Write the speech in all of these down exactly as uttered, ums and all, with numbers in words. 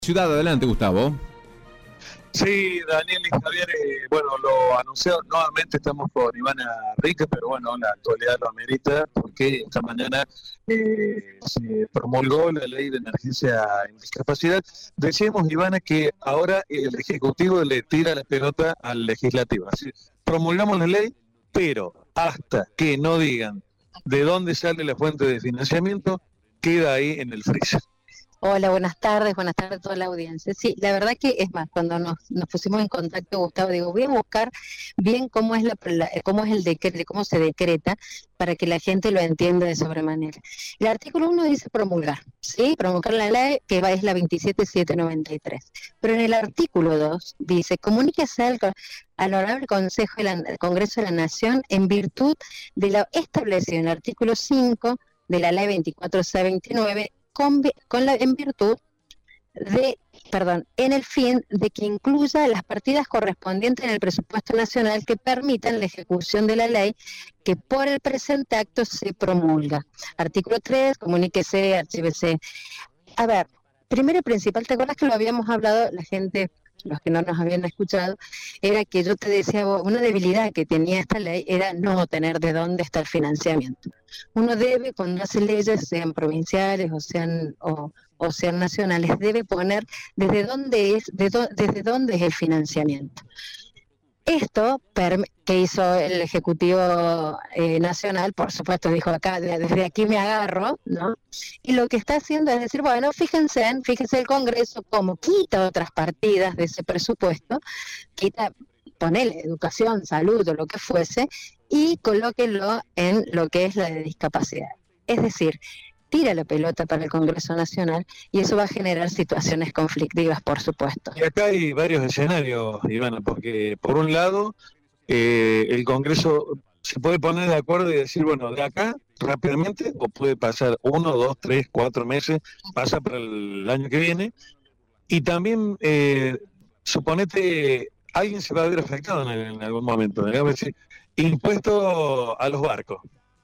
Ciudad, adelante, Gustavo. Sí, Daniel y Javier, eh, bueno, lo anunció, nuevamente estamos con Ivana Rica, pero bueno, la actualidad lo amerita porque esta mañana eh, se promulgó la ley de emergencia en discapacidad. Decíamos, Ivana, que ahora el Ejecutivo le tira la pelota al Legislativo. Así, promulgamos la ley, pero hasta que no digan de dónde sale la fuente de financiamiento, queda ahí en el freezer. Hola, buenas tardes, buenas tardes a toda la audiencia. Sí, la verdad que es más, cuando nos, nos pusimos en contacto, Gustavo, digo, voy a buscar bien cómo es la, la cómo es el decreto, cómo se decreta, para que la gente lo entienda de sobremanera. El artículo uno dice promulgar, ¿sí? Promulgar la ley que va, es la veintisiete mil setecientos noventa y tres. Pero en el artículo dos dice, comuníquese al, al Honorable Consejo del Congreso de la Nación en virtud de lo establecido en el artículo cinco de la ley veinticuatro C veintinueve, Con, con la, en virtud de, perdón, en el fin de que incluya las partidas correspondientes en el presupuesto nacional que permitan la ejecución de la ley que por el presente acto se promulga. Artículo tres, comuníquese, archívese. A ver, primero y principal, ¿te acuerdas que lo habíamos hablado la gente, los que no nos habían escuchado? Era que yo te decía, una debilidad que tenía esta ley era no tener de dónde está el financiamiento. Uno debe, cuando hace leyes, sean provinciales o sean o, o sean nacionales, debe poner desde dónde es, de do, desde dónde es el financiamiento. Esto que hizo el Ejecutivo eh, Nacional, por supuesto, dijo acá, desde aquí me agarro, ¿no? Y lo que está haciendo es decir, bueno, fíjense, fíjense el Congreso cómo quita otras partidas de ese presupuesto, quita, ponele educación, salud o lo que fuese, y colóquenlo en lo que es la de discapacidad. Es decir, tira la pelota para el Congreso Nacional y eso va a generar situaciones conflictivas, por supuesto. Y acá hay varios escenarios, Ivana, porque por un lado eh, el Congreso se puede poner de acuerdo y decir, bueno, de acá rápidamente, o puede pasar uno, dos, tres, cuatro meses, pasa para el año que viene, y también eh, suponete alguien se va a ver afectado en, en algún momento, digamos, decir, impuesto a los barcos.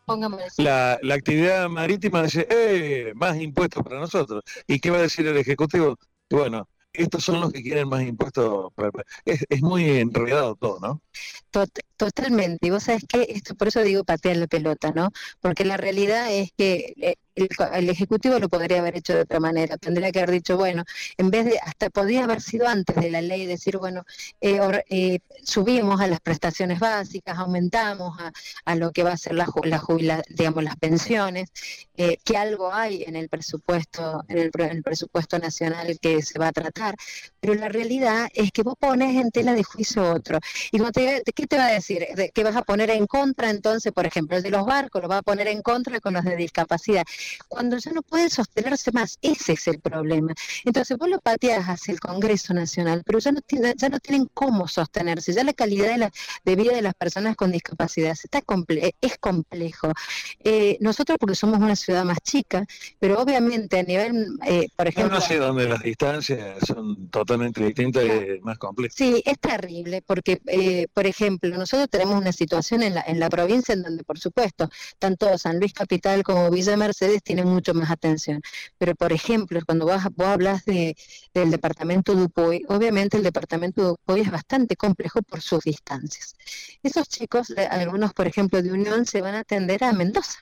La, la actividad marítima dice, eh, más impuestos para nosotros. ¿Y qué va a decir el Ejecutivo? Bueno, estos son los que quieren más impuestos. Es, es muy enredado todo, ¿no? Tot, totalmente. Y vos sabés que esto, por eso digo patear la pelota, ¿no? Porque la realidad es que el, el Ejecutivo lo podría haber hecho de otra manera. Tendría que haber dicho, bueno, en vez de, hasta podría haber sido antes de la ley, decir, bueno, eh, or, eh, subimos a las prestaciones básicas, aumentamos a, a lo que va a ser la, la jubila, digamos, las pensiones, eh, que algo hay en el presupuesto, en el, en el presupuesto nacional que se va a tratar, pero la realidad es que vos pones en tela de juicio otro. Y cuando te, ¿qué te va a decir? ¿Qué vas a poner en contra entonces, por ejemplo, el de los barcos, lo va a poner en contra con los de discapacidad? Cuando ya no pueden sostenerse más, ese es el problema. Entonces vos lo pateás hacia el Congreso Nacional, pero ya no, tiene, ya no tienen cómo sostenerse, ya la calidad de, la, de vida de las personas con discapacidad está comple es complejo. Eh, nosotros porque somos una ciudad más chica, pero obviamente a nivel, eh, por ejemplo... Yo no sé dónde las distancias son totalmente distintas y es más complejo. Sí, es terrible, porque, eh, por ejemplo, nosotros tenemos una situación en la, en la provincia en donde, por supuesto, tanto San Luis Capital como Villa Mercedes tienen mucho más atención. Pero, por ejemplo, cuando vos, vos hablas de, del departamento de Upoy, obviamente el departamento de Upoy es bastante complejo por sus distancias. Esos chicos, algunos, por ejemplo, de Unión, se van a atender a Mendoza.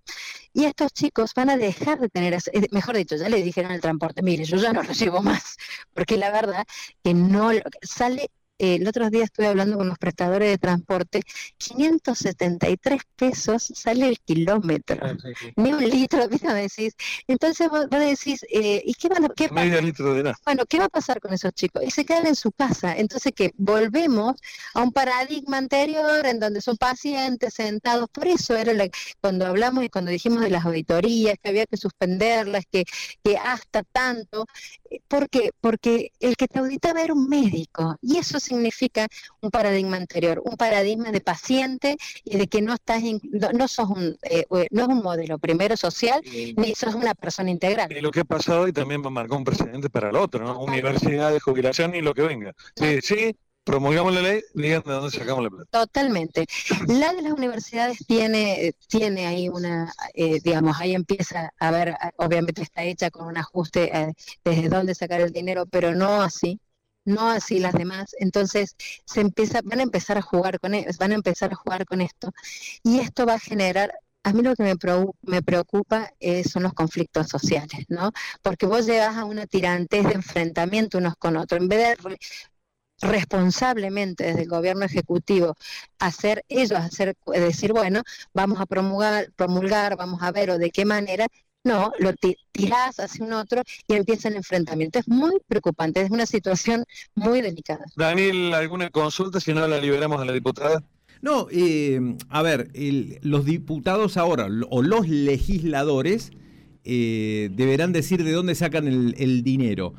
Y estos chicos van a dejar de tener, mejor dicho, ya le dijeron al transporte, mire, yo ya no lo llevo más, porque la verdad que no sale. Eh, el otro día estuve hablando con los prestadores de transporte, quinientos setenta y tres pesos sale el kilómetro, ah, sí, sí. Ni un litro, ¿viste? Me decís. Entonces vos, vos decís, eh, ¿y qué, van, qué Medio litro de nada. Bueno, ¿qué va a pasar con esos chicos? Y se quedan en su casa. Entonces, ¿qué? Volvemos a un paradigma anterior en donde son pacientes sentados. Por eso era la, cuando hablamos y cuando dijimos de las auditorías, que había que suspenderlas, que, que hasta tanto. ¿Por qué? Porque el que te auditaba era un médico, y eso significa un paradigma anterior, un paradigma de paciente y de que no estás in, no, no sos un eh, no es un modelo primero social, sí, ni sos una persona integral. Y lo que ha pasado y también marcó un precedente para el otro, ¿no? Universidad de jubilación y lo que venga. Sí, sí, promulgamos la ley, digan de dónde sacamos la plata. Totalmente. La de las universidades tiene, tiene ahí una, eh, digamos, ahí empieza a ver, obviamente está hecha con un ajuste eh, desde dónde sacar el dinero, pero no así, no así las demás. Entonces se empieza, van a empezar a jugar con eso, van a empezar a jugar con esto, y esto va a generar. A mí lo que me, pro, me preocupa eh, son los conflictos sociales, ¿no? Porque vos llegas a una tirantez de enfrentamiento unos con otros, en vez de re, responsablemente desde el gobierno ejecutivo hacer ellos, hacer decir, bueno, vamos a promulgar, promulgar, vamos a ver o de qué manera. No, lo tirás hacia un otro y empieza el enfrentamiento. Es muy preocupante, es una situación muy delicada. Daniel, ¿alguna consulta? Si no, la liberamos a la diputada. No, eh, a ver, el, los diputados ahora, o los legisladores, eh, deberán decir de dónde sacan el, el dinero.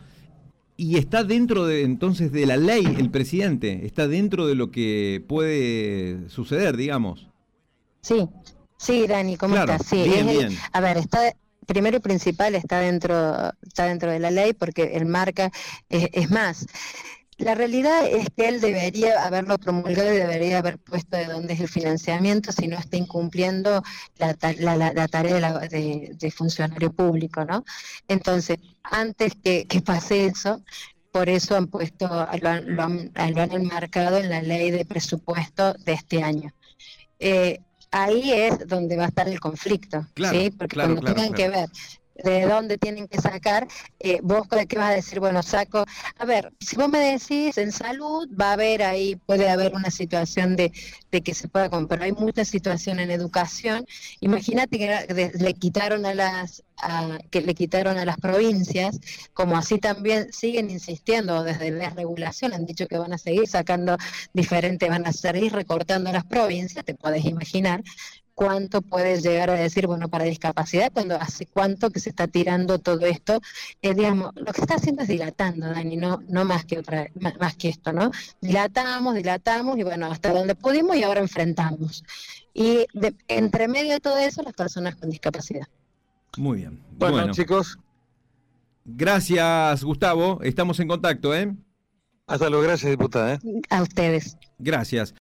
Y está dentro de entonces de la ley el presidente, está dentro de lo que puede suceder, digamos. Sí, sí, Dani, ¿cómo claro, estás? Sí, bien, es el, bien. A ver, está... Primero y principal está dentro, está dentro de la ley porque él marca, es, es más, la realidad es que él debería haberlo promulgado y debería haber puesto de dónde es el financiamiento si no está incumpliendo la, la, la, la tarea de, la, de, de funcionario público, ¿no? Entonces, antes que, que pase eso, por eso han puesto, lo han, lo han, lo han enmarcado en la ley de presupuesto de este año. Eh, Ahí es donde va a estar el conflicto, claro, ¿sí? Porque claro, cuando claro, tengan claro. que ver de dónde tienen que sacar, eh, vos qué vas a decir, bueno, saco, a ver, si vos me decís en salud, va a haber ahí, puede haber una situación de, de que se pueda comprar, pero hay mucha situación en educación. Imagínate que de, le quitaron a las a, que le quitaron a las provincias, como así también siguen insistiendo desde la regulación, han dicho que van a seguir sacando diferentes, van a seguir recortando a las provincias, te puedes imaginar cuánto puedes llegar a decir, bueno, para discapacidad, cuando hace cuánto que se está tirando todo esto, eh, digamos, lo que está haciendo es dilatando, Dani, no, no más que otra, más, más que esto, ¿no? Dilatamos, dilatamos, y bueno, hasta donde pudimos y ahora enfrentamos. Y de, entre medio de todo eso, las personas con discapacidad. Muy bien. Bueno, bueno, chicos. Gracias, Gustavo. Estamos en contacto, ¿eh? Hasta luego. Gracias, diputada. ¿eh? A ustedes. Gracias.